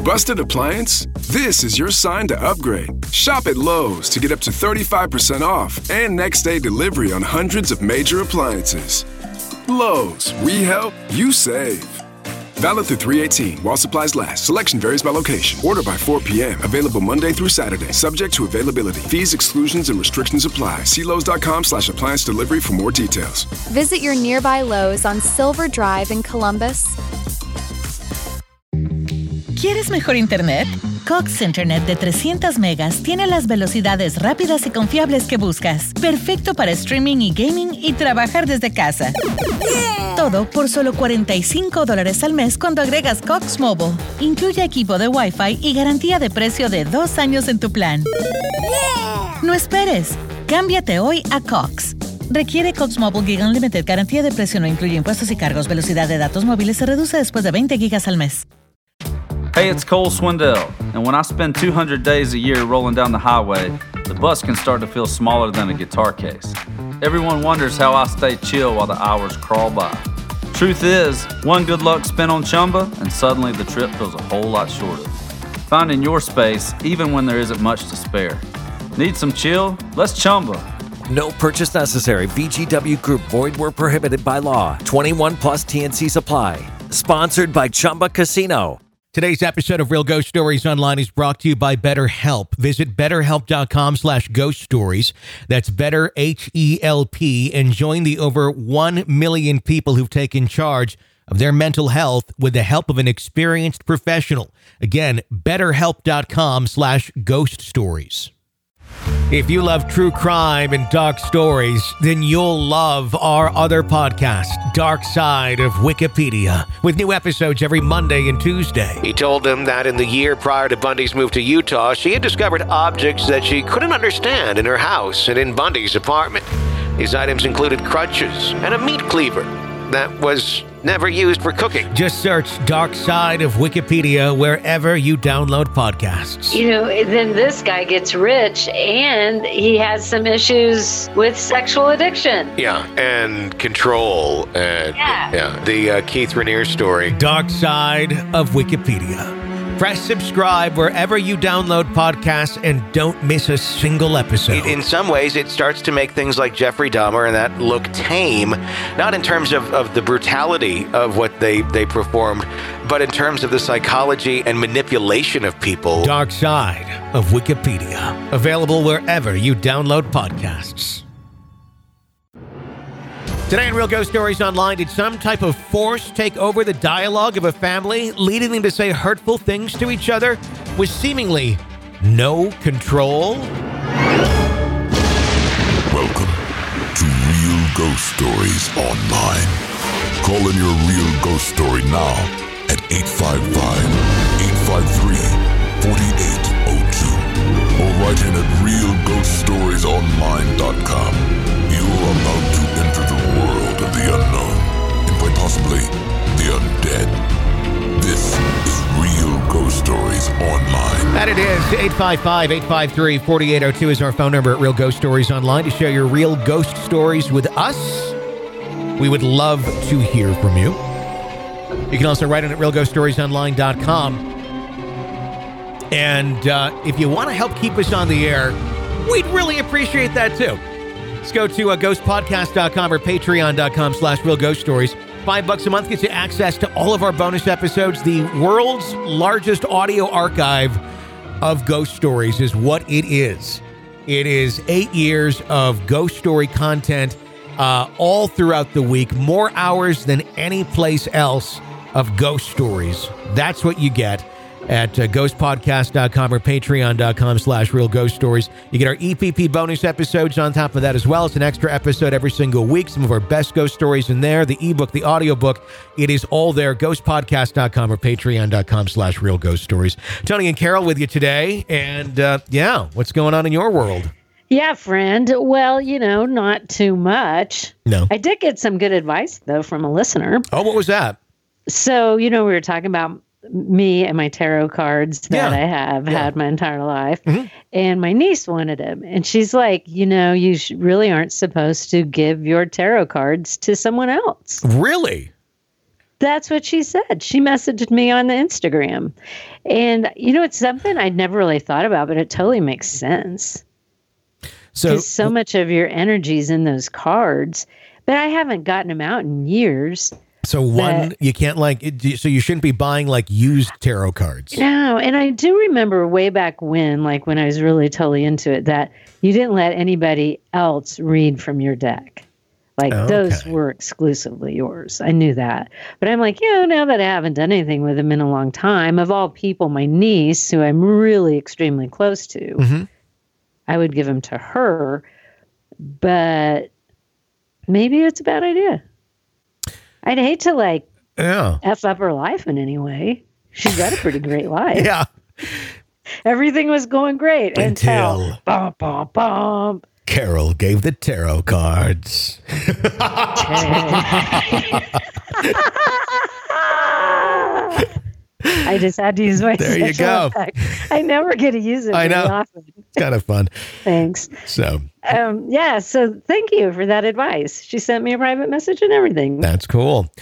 Busted appliance? This is your sign to upgrade. Shop at Lowe's to get up to 35% off and next day delivery on hundreds of major appliances. Lowe's, we help, you save. Valid through 3/18 while supplies last. Selection varies by location. Order by 4 p.m. Available Monday through Saturday. Subject to availability. Fees, exclusions, and restrictions apply. See Lowe's.com/appliance delivery for more details. Visit your nearby Lowe's on Silver Drive in Columbus. ¿Quieres mejor internet? Cox Internet de 300 megas tiene las velocidades rápidas y confiables que buscas. Perfecto para streaming y gaming y trabajar desde casa. Todo por solo $45 al mes cuando agregas Cox Mobile. Incluye equipo de Wi-Fi y garantía de precio de 2 años en tu plan. No esperes. Cámbiate hoy a Cox. Requiere Cox Mobile Gig Unlimited. Garantía de precio no incluye impuestos y cargos. Velocidad de datos móviles se reduce después de 20 gigas al mes. Hey, it's Cole Swindell, and when I spend 200 days a year rolling down the highway, the bus can start to feel smaller than a guitar case. Everyone wonders how I stay chill while the hours crawl by. Truth is, one good luck spin on Chumba, and suddenly the trip feels a whole lot shorter. Finding your space, even when there isn't much to spare. Need some chill? Let's Chumba. No purchase necessary. VGW Group. Void where prohibited by law. 21 plus TNCs apply. Sponsored by Chumba Casino. Today's episode of Real Ghost Stories Online is brought to you by BetterHelp. Visit BetterHelp.com/ghost stories. That's Better, H-E-L-P, and join the over 1 million people who've taken charge of their mental health with the help of an experienced professional. Again, BetterHelp.com/ghost stories. If you love true crime and dark stories, then you'll love our other podcast, Dark Side of Wikipedia, with new episodes every Monday and Tuesday. He told them that in the year prior to Bundy's move to Utah, she had discovered objects that she couldn't understand in her house and in Bundy's apartment. These items included crutches and a meat cleaver that was never used for cooking. Just search Dark Side of Wikipedia wherever you download podcasts. You know, then this guy gets rich and he has some issues with sexual addiction. Yeah, and control. And the Keith Raniere story. Dark Side of Wikipedia. Press subscribe wherever you download podcasts and don't miss a single episode. In some ways, it starts to make things like Jeffrey Dahmer and that look tame, not in terms of the brutality of what they performed, but in terms of the psychology and manipulation of people. Dark Side of Wikipedia. Available wherever you download podcasts. Today in Real Ghost Stories Online, did some type of force take over the dialogue of a family, leading them to say hurtful things to each other with seemingly no control? Welcome to Real Ghost Stories Online. Call in your real ghost story now at 855-853-4802 or write in at realghoststoriesonline.com. You are about to enter the world of the unknown and quite possibly the undead. This is Real Ghost Stories Online. And it is 855-853-4802 is our phone number at Real Ghost Stories Online to share your real ghost stories with us. We would love to hear from you. You can also write in at realghoststoriesonline.com. And if you want to help keep us on the air, we'd really appreciate that too. Let's go to ghostpodcast.com or patreon.com/realghoststories. $5 a month gets you access to all of our bonus episodes. The world's largest audio archive of ghost stories is what it is. It is 8 years of ghost story content all throughout the week. More hours than any place else of ghost stories. That's what you get at ghostpodcast.com or patreon.com/realghoststories. You get our EPP bonus episodes on top of that as well. It's an extra episode every single week. Some of our best ghost stories in there. The ebook, the audiobook, it is all there. Ghostpodcast.com or patreon.com/realghoststories. Tony and Carol with you today. And what's going on in your world? Yeah, friend. Well, not too much. No. I did get some good advice, though, from a listener. Oh, what was that? So, we were talking about me and my tarot cards that I have had my entire life. Mm-hmm. And my niece wanted them. And she's like, you really aren't supposed to give your tarot cards to someone else. Really? That's what she said. She messaged me on the Instagram. And, it's something I'd never really thought about, but it totally makes sense. So much of your energy's in those cards, but I haven't gotten them out in years. So you can't so you shouldn't be buying used tarot cards. No, and I do remember way back when I was really totally into it, that you didn't let anybody else read from your deck. Those were exclusively yours. I knew that. But I'm now that I haven't done anything with them in a long time, of all people, my niece, who I'm really extremely close to, I would give them to her. But maybe it's a bad idea. I'd hate to F up her life in any way. She's got a pretty great life. Yeah. Everything was going great until bum, bum, bum. Carol gave the tarot cards. I just had to use my There you go. Effect. I never get to use it very often. It's kind of fun. Thanks. So so thank you for that advice. She sent me a private message and everything. That's cool.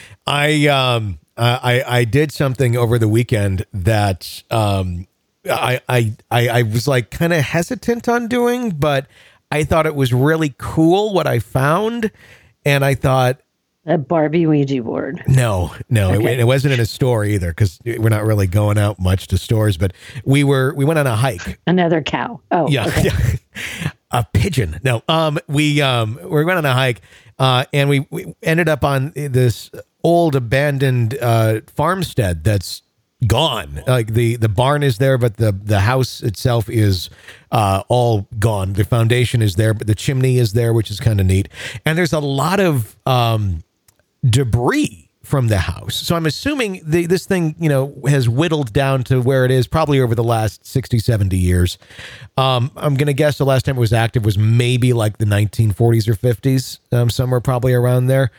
I did something over the weekend that I was kind of hesitant on doing, but I thought it was really cool what I found, and I thought, a Barbie Ouija board. No, okay. It wasn't in a store either, because we're not really going out much to stores. But we went on a hike. Another cow. Oh, yeah, okay. Yeah. A pigeon. No, we went on a hike, and we ended up on this old abandoned farmstead that's gone. The barn is there, but the house itself is all gone. The foundation is there, but the chimney is there, which is kind of neat. And there's a lot of debris from the house. So I'm assuming this thing, has whittled down to where it is probably over the last 60, 70 years. I'm going to guess the last time it was active was maybe the 1940s or 50s, somewhere probably around there.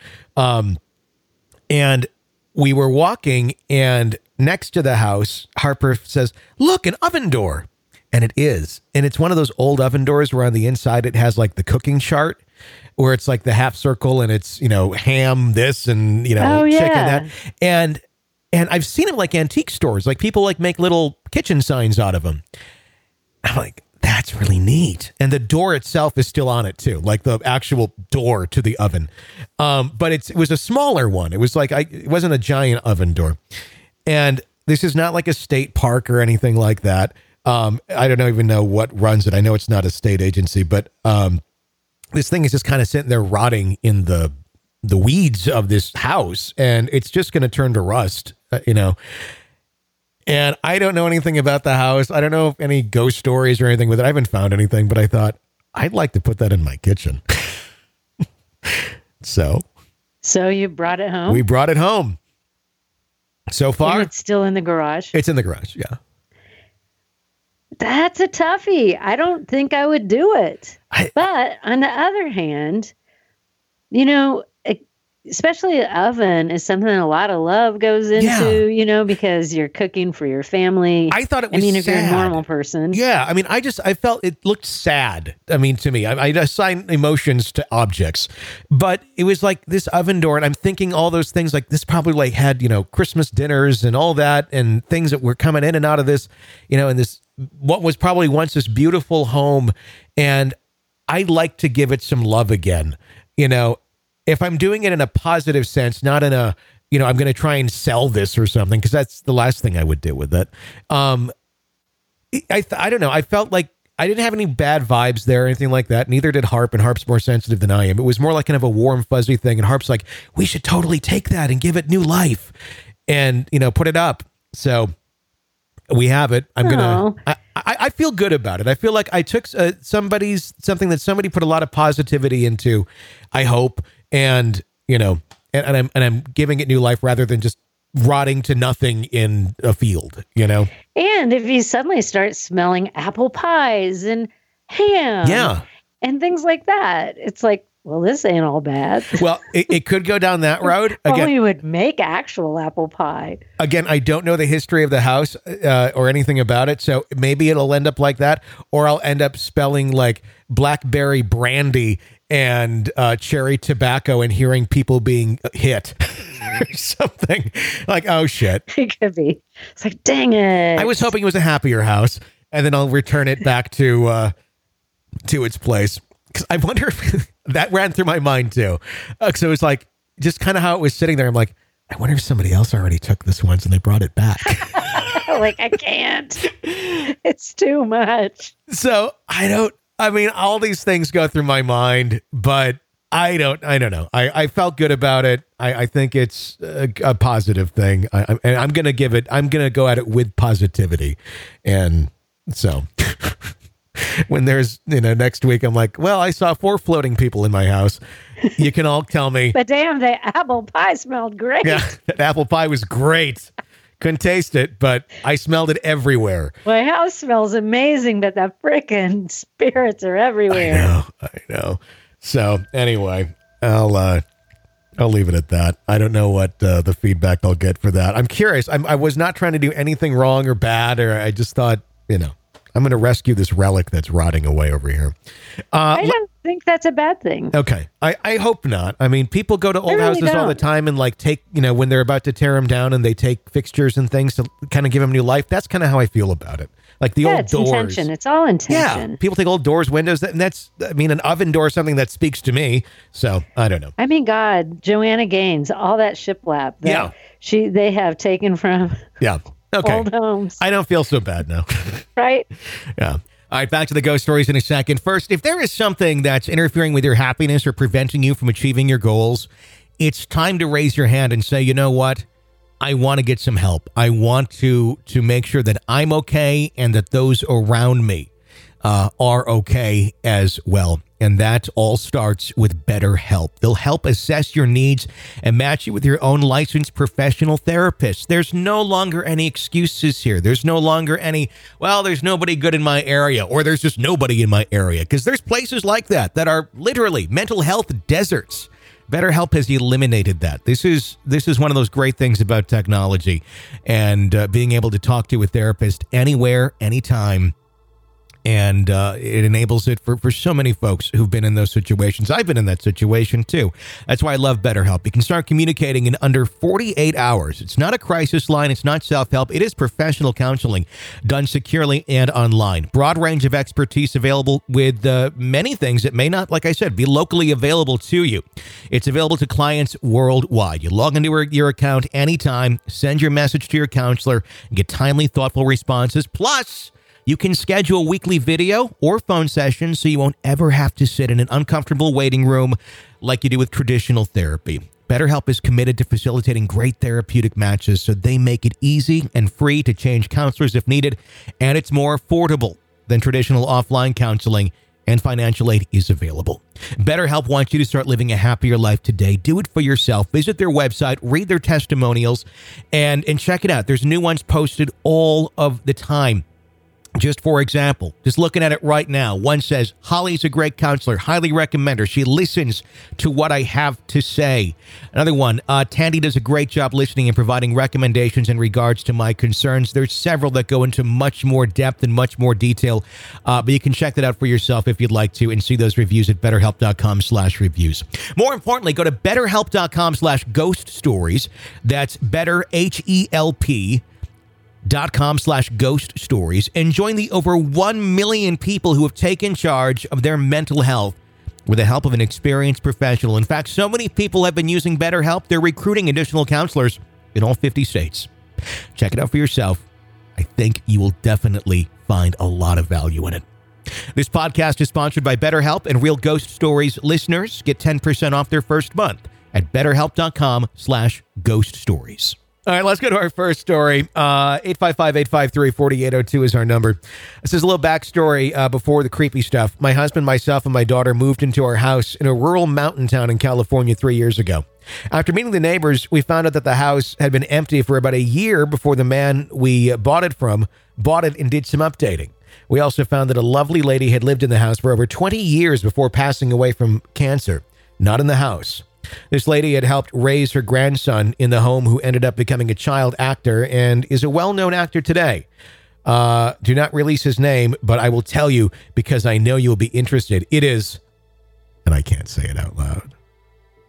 And we were walking, and next to the house, Harper says, "Look, an oven door." And it is. And it's one of those old oven doors where on the inside it has the cooking chart, where it's the half circle, and it's, ham this and, chicken that. And I've seen them antique stores. People make little kitchen signs out of them. I'm like, that's really neat. And the door itself is still on it too, the actual door to the oven. But it was a smaller one. It was it wasn't a giant oven door. And this is not a state park or anything like that. I don't even know what runs it. I know it's not a state agency, but this thing is just kind of sitting there rotting in the weeds of this house, and it's just going to turn to rust, And I don't know anything about the house. I don't know if any ghost stories or anything with it. I haven't found anything, but I thought I'd like to put that in my kitchen. So you brought it home? We brought it home. So far, and it's still in the garage? It's in the garage, yeah. That's a toughie. I don't think I would do it. But on the other hand, especially an oven is something a lot of love goes into, because you're cooking for your family. I thought it was if you're a normal person. Yeah. I felt it looked sad. To me, I assign emotions to objects, but it was this oven door, and I'm thinking all those things this probably had, Christmas dinners and all that, and things that were coming in and out of this, in this, what was probably once this beautiful home. And I'd like to give it some love again, if I'm doing it in a positive sense, not in a, I'm going to try and sell this or something, because that's the last thing I would do with it. I don't know. I felt like I didn't have any bad vibes there or anything like that. Neither did Harp, and Harp's more sensitive than I am. It was more kind of a warm, fuzzy thing. And Harp's like, we should totally take that and give it new life and, put it up. So we have it. I feel good about it. I feel like I took something that somebody put a lot of positivity into, I hope. And, and I'm giving it new life rather than just rotting to nothing in a field, And if you suddenly start smelling apple pies and ham and things like that, it's well, this ain't all bad. Well, it could go down that road. Again, we would make actual apple pie. Again, I don't know the history of the house or anything about it, so maybe it'll end up like that, or I'll end up spelling blackberry brandy and cherry tobacco and hearing people being hit. or something. Like, oh shit. It could be. It's like, dang it. I was hoping it was a happier house, and then I'll return it back to its place. Because I wonder if that ran through my mind too. So it was like just kind of how it was sitting there. I'm like, I wonder if somebody else already took this once and they brought it back. Like, I can't. It's too much. So all these things go through my mind, but I don't know. I felt good about it. I think it's a positive thing. I'm going to go at it with positivity. And so when there's, next week, I'm like, well, I saw 4 floating people in my house. You can all tell me. But damn, the apple pie smelled great. Yeah, that apple pie was great. Couldn't taste it, but I smelled it everywhere. My house smells amazing, but the frickin' spirits are everywhere. I know. So anyway, I'll leave it at that. I don't know what the feedback I'll get for that. I'm curious. I was not trying to do anything wrong or bad, or I just thought, I'm going to rescue this relic that's rotting away over here. I don't think that's a bad thing. Okay. I hope not. I mean, people go to old houses all the time and take, when they're about to tear them down and they take fixtures and things to kind of give them new life. That's kind of how I feel about it. Like the old doors. Intention. It's all intention. Yeah. People take old doors, windows, and that's, an oven door is something that speaks to me. So I don't know. I mean, God, Joanna Gaines, all that shiplap that they have taken from old homes. I don't feel so bad now. Right? Yeah. All right, back to the ghost stories in a second. First, if there is something that's interfering with your happiness or preventing you from achieving your goals, it's time to raise your hand and say, you know what? I want to get some help. I want to make sure that I'm okay and that those around me are okay as well. And that all starts with BetterHelp. They'll help assess your needs and match you with your own licensed professional therapist. There's no longer any excuses here. There's no longer any, well, there's nobody good in my area, or there's just nobody in my area, because there's places like that are literally mental health deserts. BetterHelp has eliminated that. This is one of those great things about technology and being able to talk to a therapist anywhere, anytime. And it enables it for so many folks who've been in those situations. I've been in that situation too. That's why I love BetterHelp. You can start communicating in under 48 hours. It's not a crisis line. It's not self-help. It is professional counseling done securely and online. Broad range of expertise available with many things that may not, like I said, be locally available to you. It's available to clients worldwide. You log into your account anytime, send your message to your counselor, and get timely, thoughtful responses. Plus, you can schedule weekly video or phone sessions so you won't ever have to sit in an uncomfortable waiting room like you do with traditional therapy. BetterHelp is committed to facilitating great therapeutic matches, so they make it easy and free to change counselors if needed, and it's more affordable than traditional offline counseling, and financial aid is available. BetterHelp wants you to start living a happier life today. Do it for yourself. Visit their website, read their testimonials, and check it out. There's new ones posted all of the time. Just for example, just looking at it right now, one says, Holly's a great counselor. Highly recommend her. She listens to what I have to say. Another one, Tandy does a great job listening and providing recommendations in regards to my concerns. There's several that go into much more depth and much more detail, but you can check that out for yourself if you'd like to and see those reviews at betterhelp.com/reviews. More importantly, go to betterhelp.com/ghost stories. That's better, HELP.com/ghost stories and join the over 1 million people who have taken charge of their mental health with the help of an experienced professional. In fact, so many people have been using BetterHelp, they're recruiting additional counselors in all 50 states. Check it out for yourself. I think you will definitely find a lot of value in it. This podcast is sponsored by BetterHelp, and Real Ghost Stories listeners get 10% off their first month at betterhelp.com/ghost stories. All right, let's go to our first story. 855-853-4802 is our number. This is a little backstory before the creepy stuff. My husband, myself, and my daughter moved into our house in a rural mountain town in California 3 years ago. After meeting the neighbors, we found out that the house had been empty for about a year before the man we bought it from bought it and did some updating. We also found that a lovely lady had lived in the house for over 20 years before passing away from cancer, not in the house. This lady had helped raise her grandson in the home, who ended up becoming a child actor and is a well-known actor today. Do not release his name, but I will tell you because I know you'll be interested. It is, and I can't say it out loud,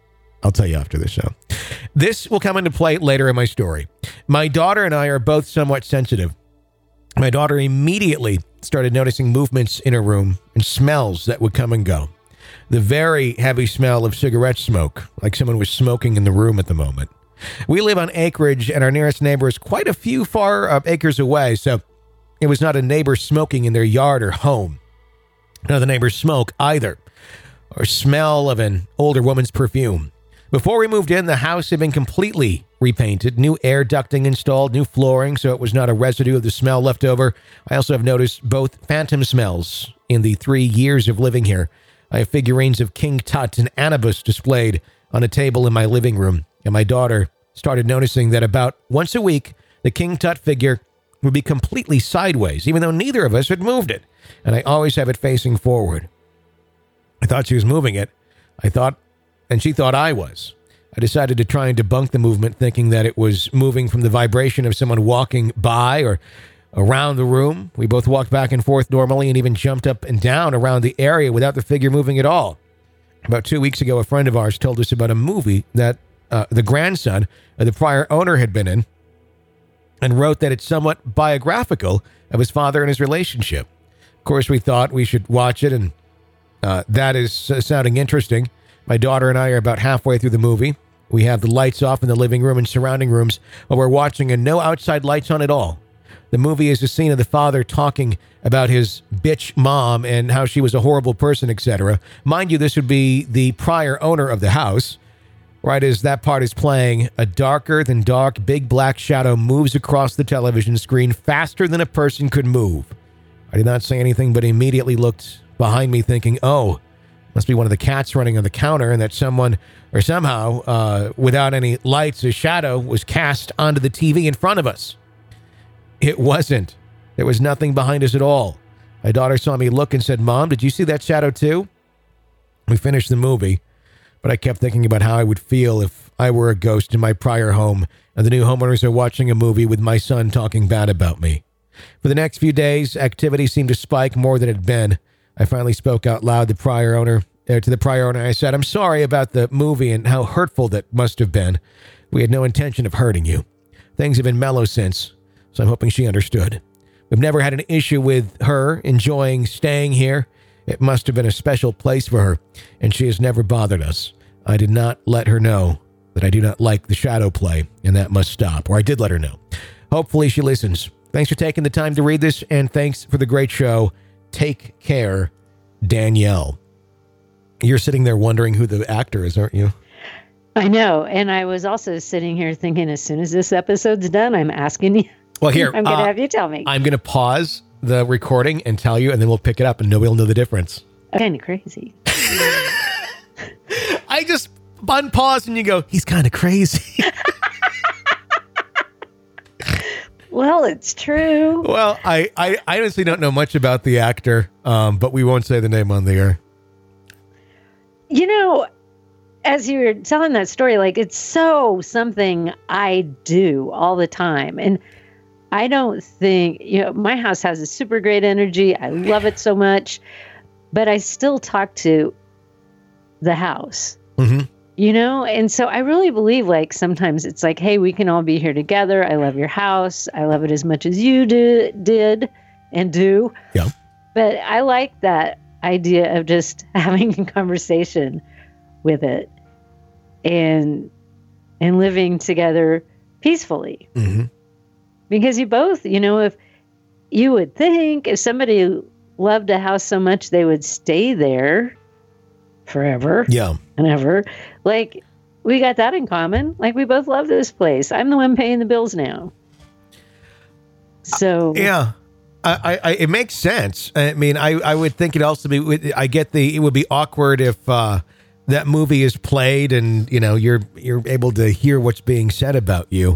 I'll tell you after the show. This will come into play later in my story. My daughter and I are both somewhat sensitive. My daughter immediately started noticing movements in her room and smells that would come and go. The very heavy smell of cigarette smoke, like someone was smoking in the room at the moment. We live on acreage, and our nearest neighbor is quite a few acres away, so it was not a neighbor smoking in their yard or home. None of the neighbors smoke either, or smell of an older woman's perfume. Before we moved in, the house had been completely repainted, new air ducting installed, new flooring, so it was not a residue of the smell left over. I also have noticed both phantom smells in the 3 years of living here. I have figurines of King Tut and Anubis displayed on a table in my living room, and my daughter started noticing that about once a week, the King Tut figure would be completely sideways, even though neither of us had moved it, and I always have it facing forward. I thought she was moving it. And she thought I was. I decided to try and debunk the movement, thinking that it was moving from the vibration of someone walking by or around the room. We both walked back and forth normally and even jumped up and down around the area without the figure moving at all. About 2 weeks ago, a friend of ours told us about a movie that the grandson of the prior owner had been in and wrote that it's somewhat biographical of his father and his relationship. Of course, we thought we should watch it, and that is sounding interesting. My daughter and I are about halfway through the movie. We have the lights off in the living room and surrounding rooms while we're watching, and no outside lights on at all. The movie is a scene of the father talking about his bitch mom and how she was a horrible person, etc. Mind you, this would be the prior owner of the house. Right as that part is playing, a darker than dark big black shadow moves across the television screen faster than a person could move. I did not say anything, but immediately looked behind me thinking, oh, must be one of the cats running on the counter, and that someone, or somehow, without any lights, a shadow was cast onto the TV in front of us. It wasn't. There was nothing behind us at all. My daughter saw me look and said, Mom, did you see that shadow too? We finished the movie, but I kept thinking about how I would feel if I were a ghost in my prior home and the new homeowners are watching a movie with my son talking bad about me. For the next few days, activity seemed to spike more than it had been. I finally spoke out loud to the prior owner. I said, I'm sorry about the movie and how hurtful that must have been. We had no intention of hurting you. Things have been mellow since, so I'm hoping she understood. We've never had an issue with her enjoying staying here. It must have been a special place for her, and she has never bothered us. I did not let her know that I do not like the shadow play, and that must stop. Or I did let her know. Hopefully she listens. Thanks for taking the time to read this, and thanks for the great show. Take care, Danielle. You're sitting there wondering who the actor is, aren't you? I know. And I was also sitting here thinking, as soon as this episode's done, I'm asking you. Well, here. I'm going to have you tell me. I'm going to pause the recording and tell you, and then we'll pick it up and nobody will know the difference. Kind of crazy. I just unpause and you go, he's kind of crazy. Well, it's true. Well, I honestly don't know much about the actor, but we won't say the name on the air. You know, as you were telling that story, like, it's so something I do all the time. And I don't think, my house has a super great energy. I love it so much. But I still talk to the house, and so I really believe, like, sometimes it's like, hey, we can all be here together. I love your house. I love it as much as you did and do. Yeah. But I like that idea of just having a conversation with it and living together peacefully. Mm-hmm. Because you both, if you would think if somebody loved a house so much, they would stay there forever. Yeah. And ever. Like, we got that in common. Like, we both love this place. I'm the one paying the bills now. So. Yeah. I it makes sense. I mean, I would think it also be, it would be awkward if that movie is played and, you're able to hear what's being said about you,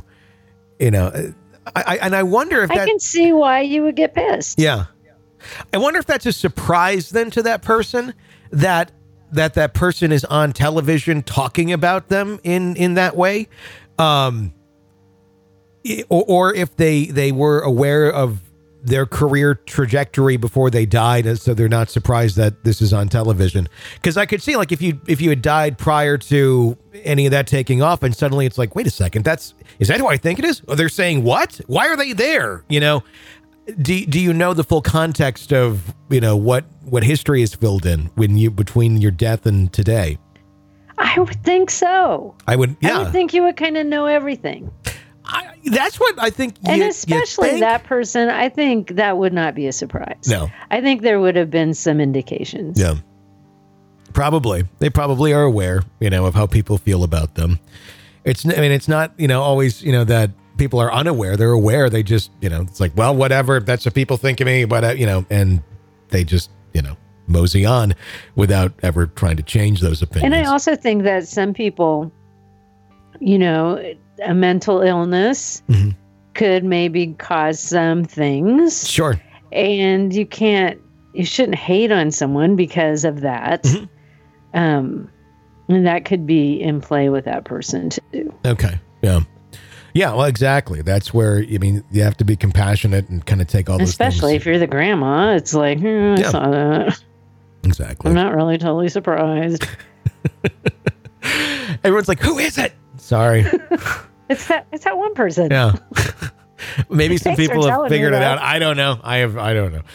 I wonder if I can see why you would get pissed. Yeah. I wonder if that's a surprise then to that person that person is on television talking about them in that way. Or if they were aware of their career trajectory before they died, so they're not surprised that this is on television. Because I could see, like, if you had died prior to any of that taking off, and suddenly it's like, wait a second, is that who I think it is? Or they're saying what? Why are they there? You know, do you know the full context of, you know, what history is filled in between your death and today? I would think so. I would think you would kind of know everything. That's what I think. And especially that person, I think that would not be a surprise. No. I think there would have been some indications. Yeah. Probably. They probably are aware, you know, of how people feel about them. It's not, you know, always, you know, that people are unaware. They're aware. They just, you know, it's like, well, whatever. That's what people think of me. But, you know, and they just, you know, mosey on without ever trying to change those opinions. And I also think that some people, you know, a mental illness could maybe cause some things. Sure. And you shouldn't hate on someone because of that. And that could be in play with that person too. Okay. Yeah. Yeah, well, exactly. That's where, I mean, you have to be compassionate and kind of take all those Especially things. if you're the grandma, it's like, I saw that. Exactly. I'm not really totally surprised. Everyone's like, who is it? Sorry. It's that one person. Yeah. Maybe some Thanks for people have telling figured me it that. out. I don't know. I don't know.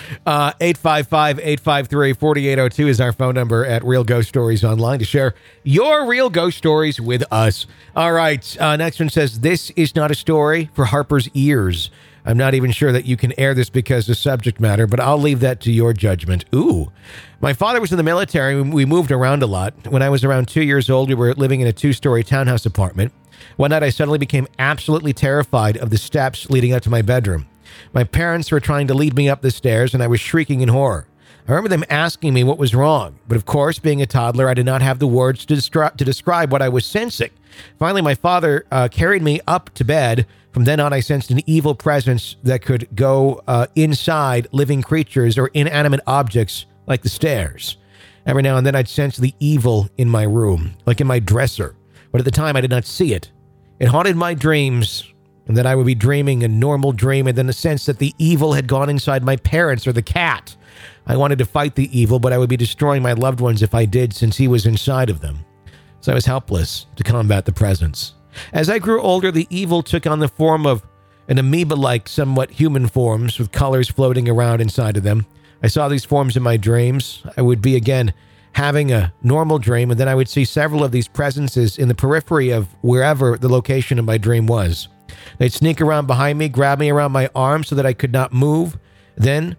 855-853-4802 is our phone number at Real Ghost Stories Online to share your real ghost stories with us. All right. Next one says, this is not a story for Harper's ears. I'm not even sure that you can air this because of subject matter, but I'll leave that to your judgment. Ooh. My father was in the military. We moved around a lot. When I was around 2 years old, we were living in a 2-story townhouse apartment. One night, I suddenly became absolutely terrified of the steps leading up to my bedroom. My parents were trying to lead me up the stairs, and I was shrieking in horror. I remember them asking me what was wrong, but of course, being a toddler, I did not have the words to describe what I was sensing. Finally, my father carried me up to bed. From then on, I sensed an evil presence that could go inside living creatures or inanimate objects like the stairs. Every now and then, I'd sense the evil in my room, like in my dresser. But at the time, I did not see it. It haunted my dreams, and that I would be dreaming a normal dream, and then the sense that the evil had gone inside my parents or the cat. I wanted to fight the evil, but I would be destroying my loved ones if I did, since he was inside of them. So I was helpless to combat the presence. As I grew older, the evil took on the form of an amoeba-like, somewhat human forms with colors floating around inside of them. I saw these forms in my dreams. I would be, again, having a normal dream, and then I would see several of these presences in the periphery of wherever the location of my dream was. They'd sneak around behind me, grab me around my arm so that I could not move, then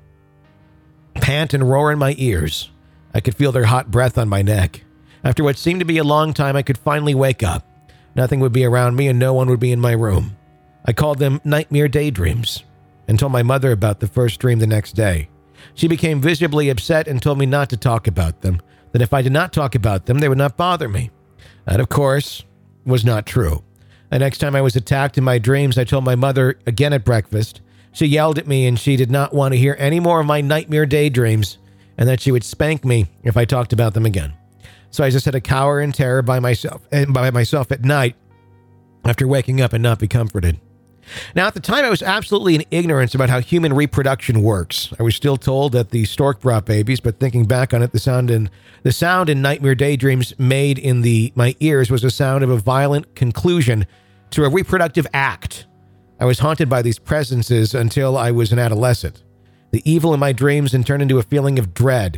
pant and roar in my ears. I could feel their hot breath on my neck. After what seemed to be a long time, I could finally wake up. Nothing would be around me and no one would be in my room. I called them nightmare daydreams and told my mother about the first dream the next day. She became visibly upset and told me not to talk about them, that if I did not talk about them, they would not bother me. That, of course, was not true. The next time I was attacked in my dreams, I told my mother again at breakfast. She yelled at me and she did not want to hear any more of my nightmare daydreams and that she would spank me if I talked about them again. So I just had to cower in terror by myself at night after waking up and not be comforted. Now, at the time, I was absolutely in ignorance about how human reproduction works. I was still told that the stork brought babies, but thinking back on it, the sound in nightmare daydreams made in my ears was the sound of a violent conclusion to a reproductive act. I was haunted by these presences until I was an adolescent. The evil in my dreams then turned into a feeling of dread.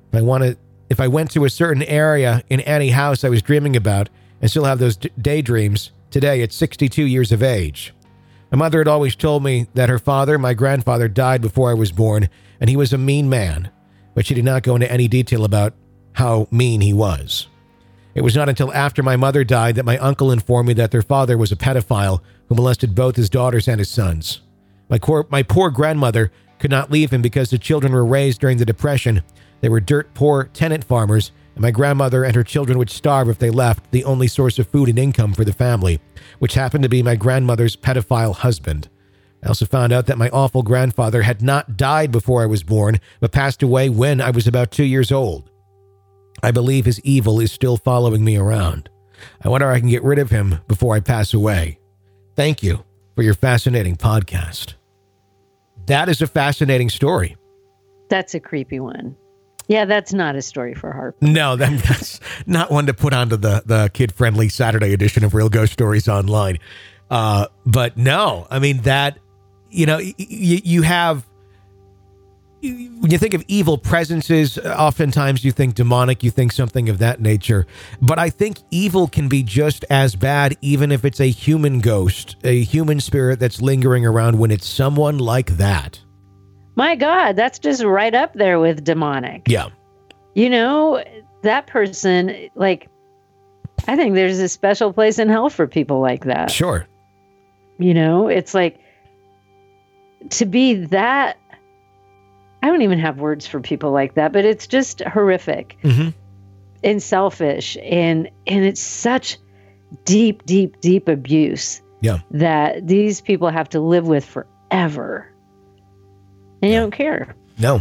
If I went to a certain area in any house I was dreaming about and still have those daydreams today at 62 years of age. My mother had always told me that her father, my grandfather, died before I was born, and he was a mean man, but she did not go into any detail about how mean he was. It was not until after my mother died that my uncle informed me that their father was a pedophile who molested both his daughters and his sons. My poor grandmother could not leave him because the children were raised during the Depression. They were dirt poor tenant farmers, and my grandmother and her children would starve if they left the only source of food and income for the family, which happened to be my grandmother's pedophile husband. I also found out that my awful grandfather had not died before I was born, but passed away when I was about 2 years old. I believe his evil is still following me around. I wonder if I can get rid of him before I pass away. Thank you for your fascinating podcast. That is a fascinating story. That's a creepy one. Yeah, that's not a story for Harper. No, that's not one to put onto the kid-friendly Saturday edition of Real Ghost Stories Online. But no, I mean, that, you have, when you think of evil presences, oftentimes you think demonic, you think something of that nature. But I think evil can be just as bad, even if it's a human ghost, a human spirit that's lingering around, when it's someone like that. My God, that's just right up there with demonic. Yeah. That person, like, I think there's a special place in hell for people like that. Sure. It's like, to be that, I don't even have words for people like that, but it's just horrific and selfish. And it's such deep, deep, deep abuse that these people have to live with forever. And you don't care. No.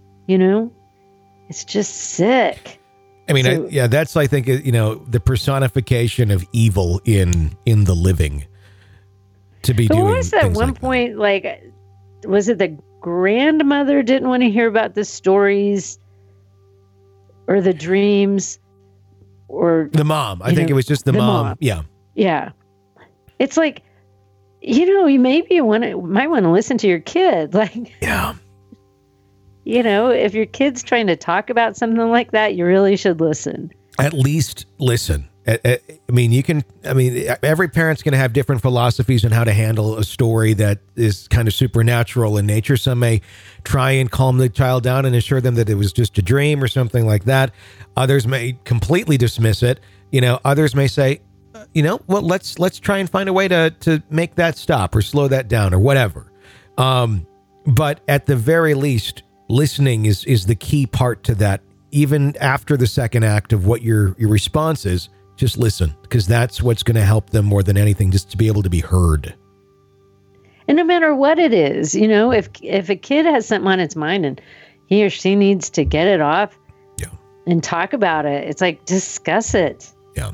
It's just sick. I mean, that's, I think, the personification of evil in the living. To be doing what was at one point, like, was it the grandmother didn't want to hear about the stories or the dreams, or the mom? I think it was just the mom. Yeah. Yeah. It's like, you maybe might want to listen to your kid. Like, yeah. If your kid's trying to talk about something like that, you really should listen. At least listen. I mean, every parent's going to have different philosophies on how to handle a story that is kind of supernatural in nature. Some may try and calm the child down and assure them that it was just a dream or something like that. Others may completely dismiss it. Others may say, well, let's try and find a way to make that stop or slow that down or whatever. But at the very least, listening is the key part to that. Even after the second act of what your response is, just listen, because that's what's going to help them more than anything, just to be able to be heard. And no matter what it is, if a kid has something on its mind and he or she needs to get it off and talk about it, it's like, discuss it. Yeah.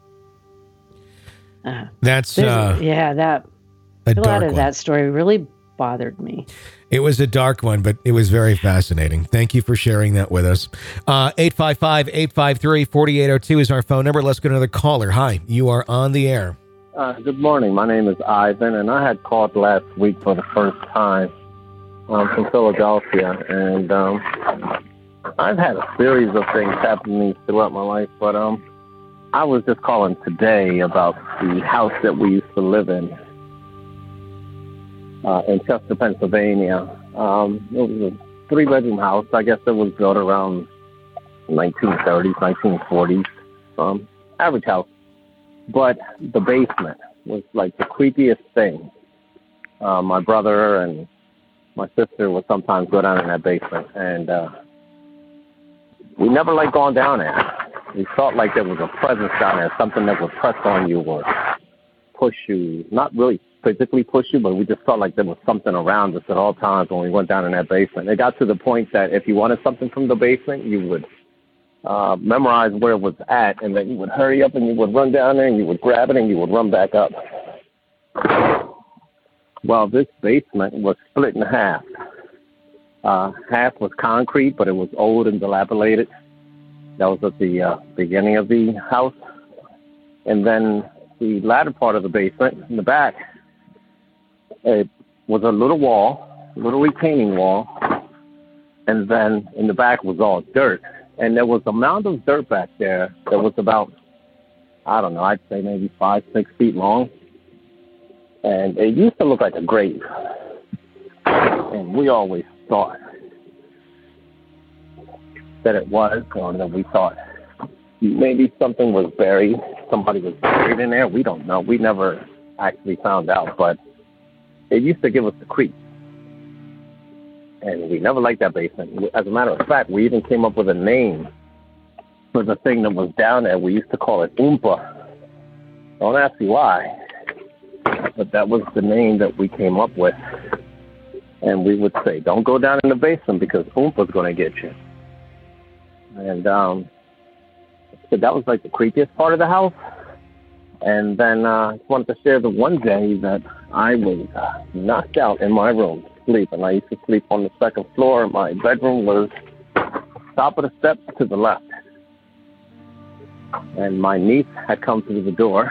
That's a lot of that story really bothered me. It was a dark one, but it was very fascinating. Thank you for sharing that with us. 855-853-4802 is our phone number. Let's go to another caller. Hi, you are on the air. Good morning. My name is Ivan, and I had called last week for the first time from Philadelphia. And I've had a series of things happen to me throughout my life, but I was just calling today about the house that we used to live in Chester, Pennsylvania. It was a 3-bedroom house. I guess it was built around 1930s, 1940s. Average house. But the basement was like the creepiest thing. My brother and my sister would sometimes go down in that basement, and we never liked going down there. We felt like there was a presence down there, something that would press on you or push you, not really physically push you, but we just felt like there was something around us at all times when we went down in that basement. It got to the point that if you wanted something from the basement, you would memorize where it was at, and then you would hurry up and you would run down there and you would grab it and you would run back up. Well, this basement was split in half. Half was concrete, but it was old and dilapidated. That was at the beginning of the house. And then the latter part of the basement, in the back, it was a little wall, a little retaining wall, and then in the back was all dirt. And there was a mound of dirt back there that was about, I don't know, I'd say maybe 5-6 feet long. And it used to look like a grave. And we always thought that it was, or that we thought maybe something was buried, somebody was buried in there. We don't know. We never actually found out, but it used to give us the creeps. And we never liked that basement. As a matter of fact, we even came up with a name for the thing that was down there. We used to call it Oompa. Don't ask me why, but that was the name that we came up with. And we would say, don't go down in the basement because Oompa's going to get you. And so that was like the creepiest part of the house. And then I just wanted to share the one day that I was knocked out in my room. sleep, and I used to sleep on the second floor. My bedroom was top of the steps to the left. And my niece had come through the door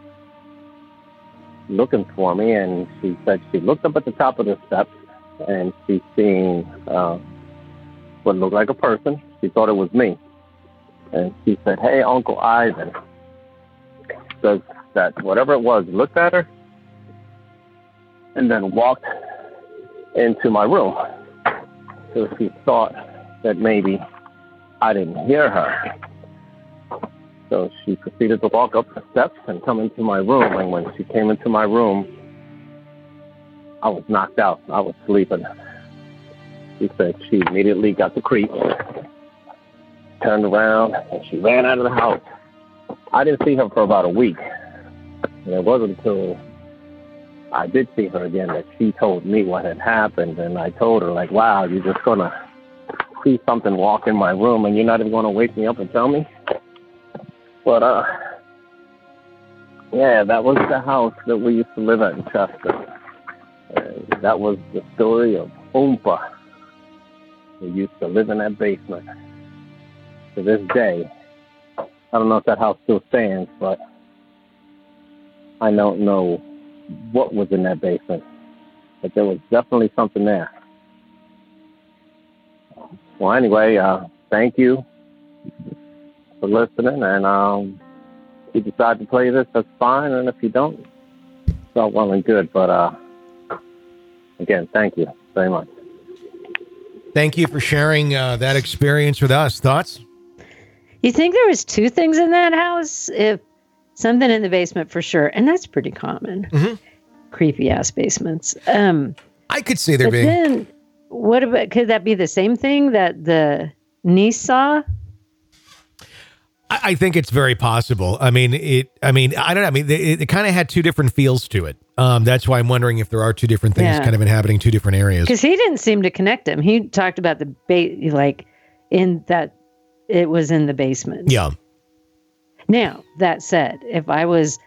looking for me, and she said she looked up at the top of the steps, and she seen what looked like a person. She thought it was me. And she said, "Hey, Uncle Ivan." Says that whatever it was looked at her and then walked into my room. So she thought that maybe I didn't hear her. So she proceeded to walk up the steps and come into my room. And when she came into my room, I was knocked out. I was sleeping. She said she immediately got the creeps, turned around, and she ran out of the house. I didn't see her for about a week. And it wasn't until I did see her again that she told me what had happened. And I told her, like, wow, you're just going to see something walk in my room and you're not even going to wake me up and tell me? But, yeah, that was the house that we used to live at in Chester. That was the story of Oompa, who used to live in that basement. To this day, I don't know if that house still stands, but I don't know what was in that basement. But there was definitely something there. Well, anyway, thank you for listening, and if you decide to play this, that's fine, and if you don't, it's all well and good, but again, thank you very much. Thank you for sharing that experience with us. Thoughts? You think there was two things in that house? If something in the basement for sure, and that's pretty common. Mm-hmm. Creepy ass basements. I could see there being. Then, what about? Could that be the same thing that the niece saw? I think it's very possible. I mean, I don't know. I mean, it kind of had two different feels to it. That's why I'm wondering if there are two different things kind of inhabiting two different areas. Because he didn't seem to connect them. He talked about like in that it was in the basement. Yeah. Now, that said, if I was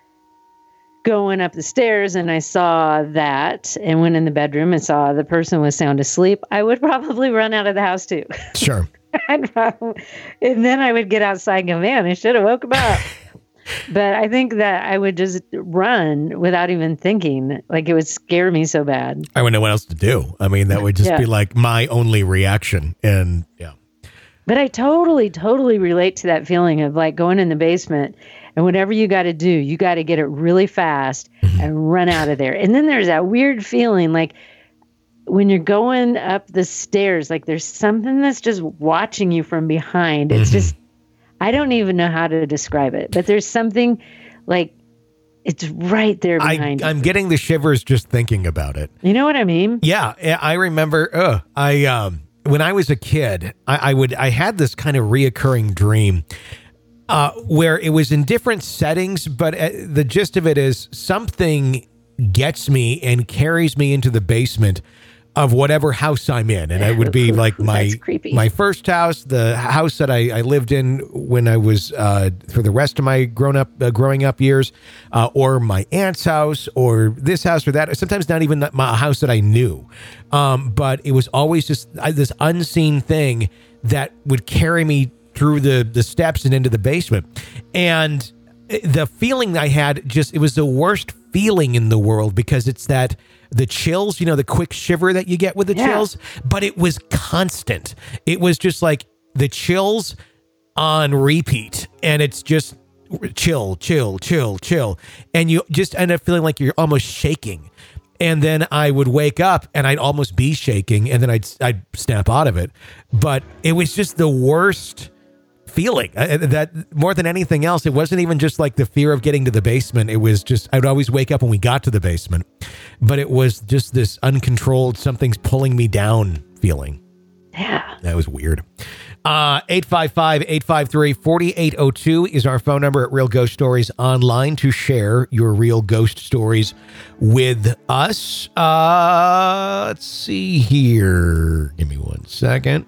going up the stairs and I saw that and went in the bedroom and saw the person was sound asleep, I would probably run out of the house too. Sure. And then I would get outside and go, man, I should have woke him up. But I think that I would just run without even thinking. Like, it would scare me so bad. I wouldn't know what else to do. I mean, that would just be like my only reaction. And yeah. But I totally relate to that feeling of like going in the basement and whatever you got to do, you got to get it really fast and run out of there. And then there's that weird feeling like when you're going up the stairs, like there's something that's just watching you from behind. It's just, I don't even know how to describe it, but there's something like it's right there behind you. I'm getting the shivers just thinking about it. You know what I mean? Yeah. I remember, when I was a kid, I had this kind of reoccurring dream where it was in different settings, but the gist of it is something gets me and carries me into the basement of whatever house I'm in. And it would be like my first house, the house that I lived in when I was for the rest of my growing up years, or my aunt's house, or this house or that. Sometimes not even my house that I knew. But it was always just this unseen thing that would carry me through the steps and into the basement. And the feeling I had, it was the worst feeling in the world, because it's the chills, the quick shiver that you get with the chills, but it was constant. It was just like the chills on repeat, and it's just chill, chill, chill, chill. And you just end up feeling like you're almost shaking. And then I would wake up and I'd almost be shaking, and then I'd snap out of it. But it was just the worst feeling. That more than anything else, it wasn't even just like the fear of getting to the basement. It was just, I would always wake up when we got to the basement, but it was just this uncontrolled, something's pulling me down feeling. Yeah. That was weird. 855-853-4802 is our phone number at Real Ghost Stories Online to share your real ghost stories with us. Let's see here. Give me 1 second.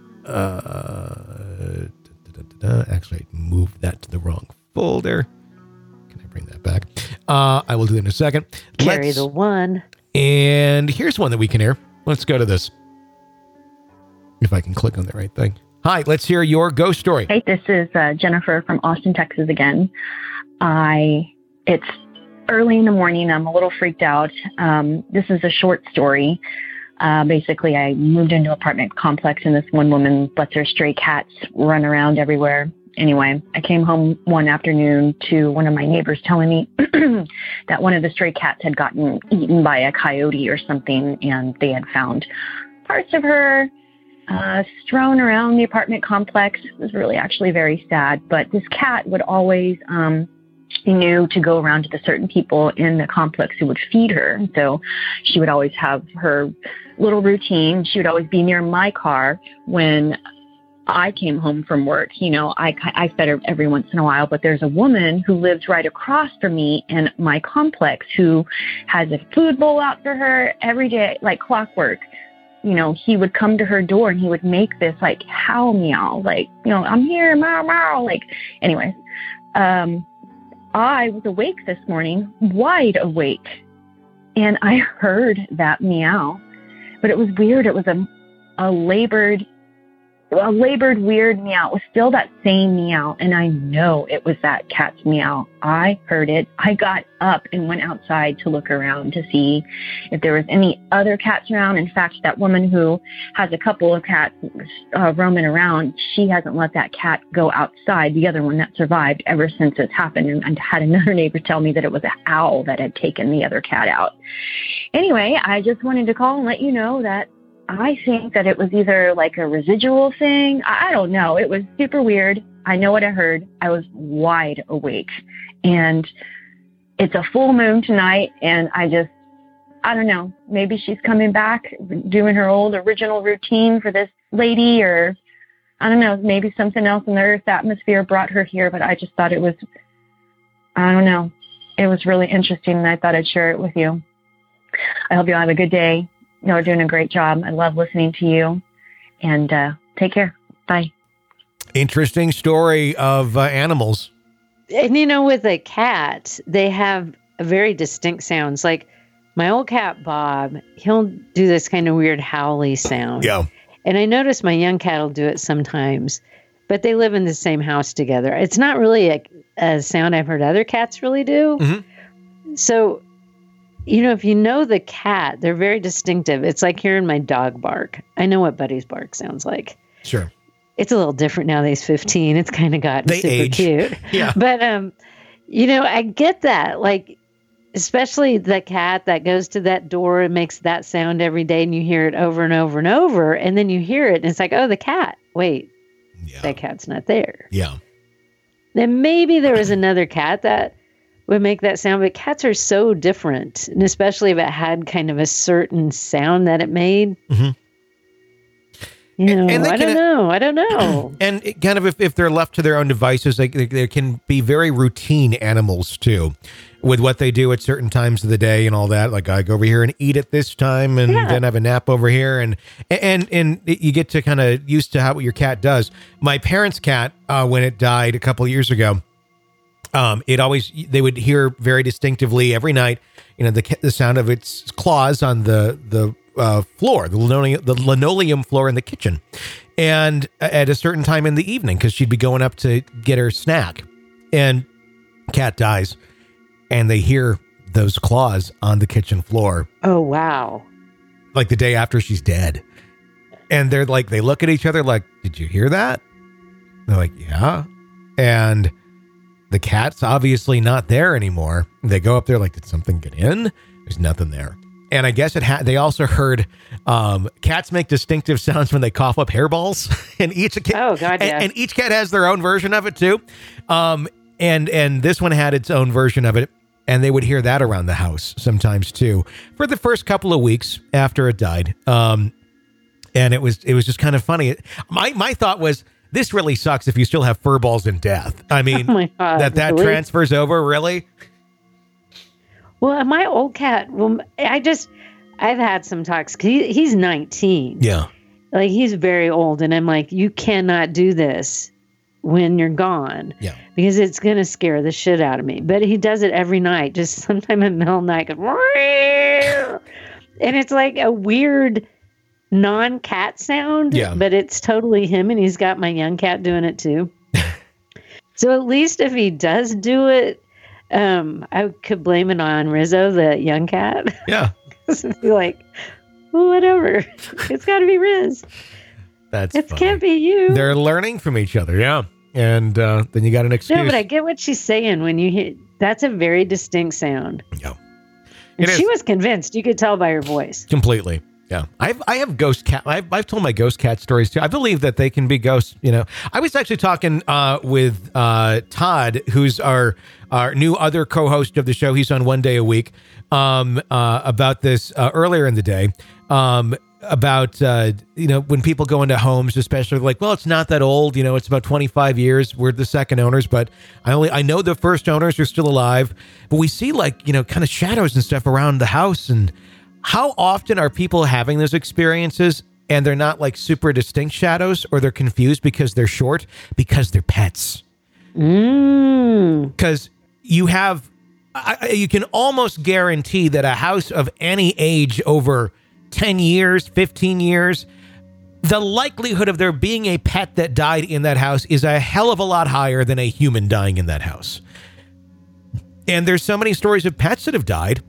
Actually, I moved that to the wrong folder. Can I bring that back? I will do it in a second. Carry the one. And here's one that we can hear. Let's go to this. If I can click on the right thing. Hi, let's hear your ghost story. Hey, this is Jennifer from Austin, Texas again. It's early in the morning. I'm a little freaked out. This is a short story. Basically, I moved into an apartment complex and this one woman lets her stray cats run around everywhere. Anyway, I came home one afternoon to one of my neighbors telling me that one of the stray cats had gotten eaten by a coyote or something, and they had found parts of her strewn around the apartment complex. It was really actually very sad, but this cat would always knew to go around to the certain people in the complex who would feed her. So she would always have her little routine. She would always be near my car when I came home from work. You know, I fed her every once in a while, but there's a woman who lives right across from me in my complex who has a food bowl out for her every day, like clockwork. You know, he would come to her door and he would make this like howl meow, like, you know, I'm here, meow, meow. Like, anyways, I was awake this morning, wide awake, and I heard that meow, but it was weird. It was a labored weird meow. It was still that same meow, and I know it was that cat's meow. I heard it. I got up and went outside to look around to see if there was any other cats around. In fact, that woman who has a couple of cats roaming around, she hasn't let that cat go outside, the other one that survived, ever since this happened. And I had another neighbor tell me that it was an owl that had taken the other cat out. Anyway, I just wanted to call and let you know that I think that it was either like a residual thing. I don't know. It was super weird. I know what I heard. I was wide awake. And it's a full moon tonight. And I don't know. Maybe she's coming back, doing her old original routine for this lady, or I don't know. Maybe something else in the Earth atmosphere brought her here. But I just thought it was, I don't know. It was really interesting. And I thought I'd share it with you. I hope you all have a good day. You're doing a great job. I love listening to you. And take care. Bye. Interesting story of animals. And, you know, with a cat, they have very distinct sounds. Like my old cat, Bob, he'll do this kind of weird howly sound. Yeah. And I notice my young cat will do it sometimes, but they live in the same house together. It's not really a sound I've heard other cats really do. Mm-hmm. So, you know, if you know the cat, they're very distinctive. It's like hearing my dog bark. I know what Buddy's bark sounds like. Sure. It's a little different now that he's 15. It's kind of gotten super age. Cute. Yeah. But, you know, I get that. Like, especially the cat that goes to that door and makes that sound every day, and you hear it over and over and over. And then you hear it and it's like, oh, the cat. Wait, that cat's not there. Yeah. Then maybe there was another cat that would make that sound, but cats are so different, and especially if it had kind of a certain sound that it made. Mm-hmm. You know, I don't know. And it kind of, if they're left to their own devices, they can be very routine animals too, with what they do at certain times of the day and all that. Like, I go over here and eat at this time, and then have a nap over here, and you get to kind of used to what your cat does. My parents' cat, when it died a couple of years ago, they would hear very distinctively every night, you know, the sound of its claws on the floor, the linoleum floor in the kitchen, and at a certain time in the evening, because she'd be going up to get her snack, and cat dies, and they hear those claws on the kitchen floor. Oh, wow. Like the day after she's dead. And they're like, they look at each other like, did you hear that? They're like, yeah. And the cat's obviously not there anymore. They go up there like, did something get in? There's nothing there. And I guess they also heard cats make distinctive sounds when they cough up hairballs. And each cat, and each cat has their own version of it too. And this one had its own version of it. And they would hear that around the house sometimes too, for the first couple of weeks after it died. And it was just kind of funny. My thought was, this really sucks if you still have fur balls in death. I mean, that really? Transfers over, really? Well, my old cat, I've had some talks. He's 19. Yeah. Like, he's very old. And I'm like, you cannot do this when you're gone. Yeah. Because it's going to scare the shit out of me. But he does it every night, just sometime in the middle of the night. And it's like a weird non-cat sound, but it's totally him, and he's got my young cat doing it too. So at least if he does do it, I could blame it on Rizzo, the young cat. Yeah. Be like, well, whatever. It's got to be Riz. It can't be you. They're learning from each other, yeah. And then you got an excuse. No, but I get what she's saying when you hear. That's a very distinct sound. Yeah. And she was convinced. You could tell by her voice. Completely. Yeah. I have ghost cat. I've told my ghost cat stories too. I believe that they can be ghosts, I was actually talking with Todd, who's our new other co-host of the show. He's on one day a week, about this earlier in the day. About when people go into homes, especially like, well, it's not that old, it's about 25 years. We're the second owners, but I know the first owners are still alive. But we see kind of shadows and stuff around the house. And how often are people having those experiences and they're not like super distinct shadows, or they're confused because they're short, because they're pets? Because you can almost guarantee that a house of any age over 10 years, 15 years, the likelihood of there being a pet that died in that house is a hell of a lot higher than a human dying in that house. And there's so many stories of pets that have died.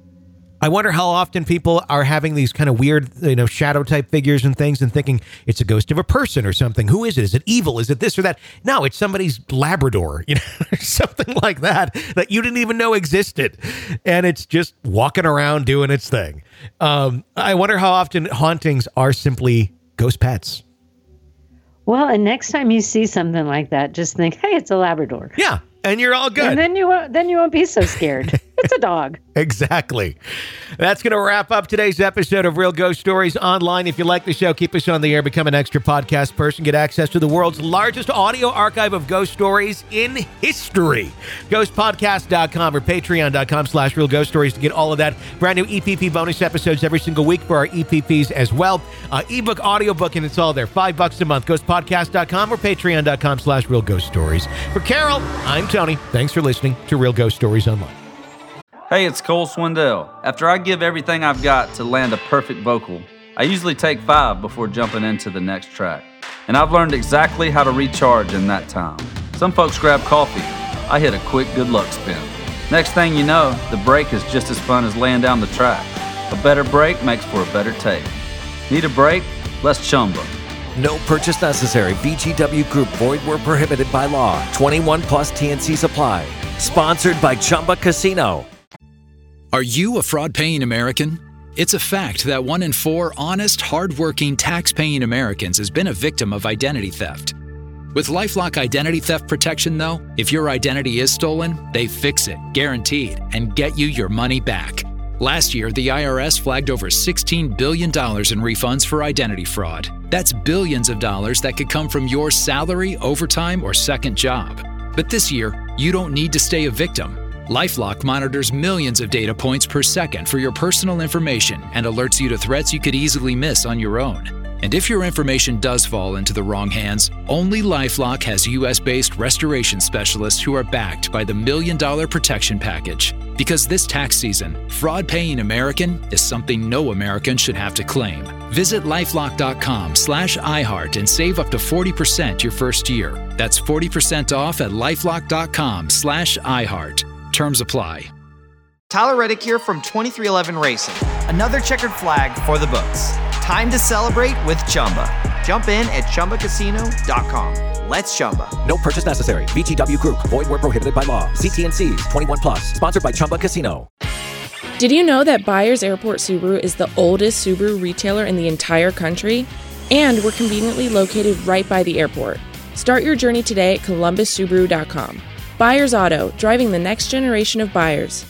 I wonder how often people are having these kind of weird, shadow type figures and things and thinking it's a ghost of a person or something. Who is it? Is it evil? Is it this or that? No, it's somebody's Labrador, or something like that you didn't even know existed. And it's just walking around doing its thing. I wonder how often hauntings are simply ghost pets. Well, and next time you see something like that, just think, hey, it's a Labrador. Yeah. And you're all good. And then you won't be so scared. It's a dog. Exactly. That's going to wrap up today's episode of Real Ghost Stories Online. If you like the show, keep us on the air, become an extra podcast person, get access to the world's largest audio archive of ghost stories in history. Ghostpodcast.com or patreon.com/Real Ghost Stories to get all of that. Brand new EPP bonus episodes every single week for our EPPs as well. Ebook, audiobook, and it's all there. $5 a month. Ghostpodcast.com or patreon.com/Real Ghost Stories. For Carol, I'm Tony. Thanks for listening to Real Ghost Stories Online. Hey, it's Cole Swindell. After I give everything I've got to land a perfect vocal, I usually take 5 before jumping into the next track. And I've learned exactly how to recharge in that time. Some folks grab coffee. I hit a quick good luck spin. Next thing you know, the break is just as fun as laying down the track. A better break makes for a better take. Need a break? Let's chumba. No purchase necessary. VGW Group. Void where prohibited by law. 21 plus TNC Supply. Sponsored by Chumba Casino. Are you a fraud-paying American? It's a fact that 1 in 4 honest, hard-working, tax-paying Americans has been a victim of identity theft. With LifeLock Identity Theft Protection, though, if your identity is stolen, they fix it, guaranteed, and get you your money back. Last year, the IRS flagged over $16 billion in refunds for identity fraud. That's billions of dollars that could come from your salary, overtime, or second job. But this year, you don't need to stay a victim. LifeLock monitors millions of data points per second for your personal information and alerts you to threats you could easily miss on your own. And if your information does fall into the wrong hands, only LifeLock has U.S.-based restoration specialists who are backed by the $1 Million Protection Package. Because this tax season, fraud-paying American is something no American should have to claim. Visit LifeLock.com/iHeart and save up to 40% your first year. That's 40% off at LifeLock.com/iHeart. Terms apply. Tyler Reddick here from 2311 Racing. Another checkered flag for the books. Time to celebrate with Chumba. Jump in at ChumbaCasino.com. Let's Chumba. No purchase necessary. VGW Group. Void where prohibited by law. See TNCs. 21 plus. Sponsored by Chumba Casino. Did you know that Byers Airport Subaru is the oldest Subaru retailer in the entire country? And we're conveniently located right by the airport. Start your journey today at ColumbusSubaru.com. Byers Auto, driving the next generation of buyers.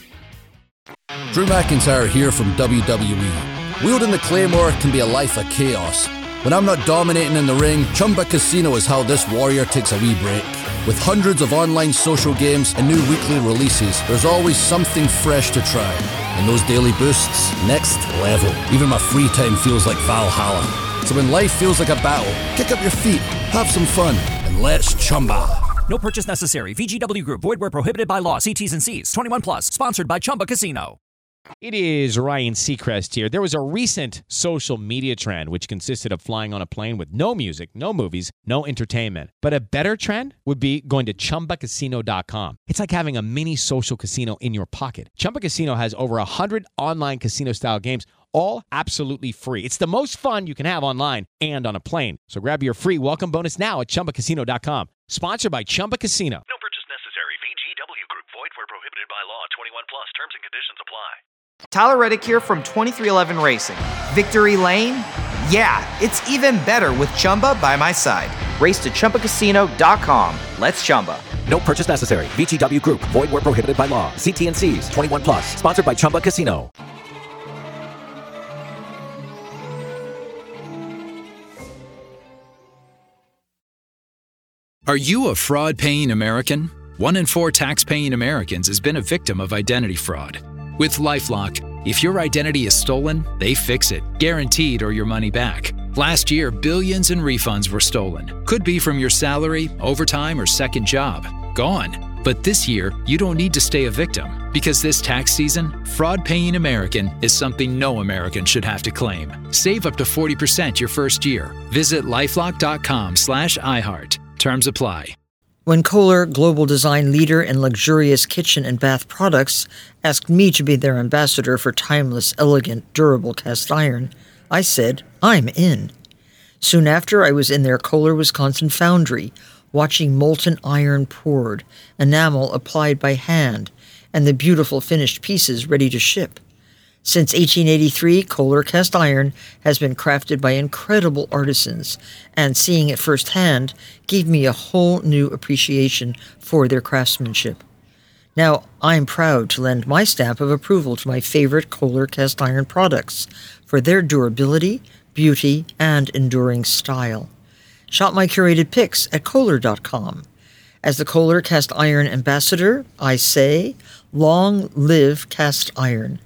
Drew McIntyre here from WWE. Wielding the Claymore can be a life of chaos. When I'm not dominating in the ring, Chumba Casino is how this warrior takes a wee break. With hundreds of online social games and new weekly releases, there's always something fresh to try. And those daily boosts, next level. Even my free time feels like Valhalla. So when life feels like a battle, kick up your feet, have some fun, and let's Chumba. No purchase necessary. VGW Group. Void where prohibited by law. See T's and C's. 21 plus. Sponsored by Chumba Casino. It is Ryan Seacrest here. There was a recent social media trend which consisted of flying on a plane with no music, no movies, no entertainment. But a better trend would be going to ChumbaCasino.com. It's like having a mini social casino in your pocket. Chumba Casino has over 100 online casino-style games, all absolutely free. It's the most fun you can have online and on a plane. So grab your free welcome bonus now at ChumbaCasino.com. Sponsored by Chumba Casino. No purchase necessary. VGW Group. Void where prohibited by law. 21 plus. Terms and conditions apply. Tyler Reddick here from 2311 Racing. Victory Lane? Yeah, it's even better with Chumba by my side. Race to ChumbaCasino.com. Let's Chumba. No purchase necessary. VGW Group. Void where prohibited by law. See T&Cs. 21 plus. Sponsored by Chumba Casino. Are you a fraud-paying American? 1 in 4 tax-paying Americans has been a victim of identity fraud. With LifeLock, if your identity is stolen, they fix it, guaranteed or your money back. Last year, billions in refunds were stolen. Could be from your salary, overtime, or second job. Gone. But this year, you don't need to stay a victim, because this tax season, fraud-paying American is something no American should have to claim. Save up to 40% your first year. Visit lifelock.com/iHeart. Terms apply. When Kohler, global design leader in luxurious kitchen and bath products, asked me to be their ambassador for timeless, elegant, durable cast iron, I said, I'm in. Soon after, I was in their Kohler, Wisconsin foundry, watching molten iron poured, enamel applied by hand, and the beautiful finished pieces ready to ship. Since 1883, Kohler cast iron has been crafted by incredible artisans, and seeing it firsthand gave me a whole new appreciation for their craftsmanship. Now, I'm proud to lend my stamp of approval to my favorite Kohler cast iron products for their durability, beauty, and enduring style. Shop my curated picks at Kohler.com. As the Kohler cast iron ambassador, I say, long live cast iron.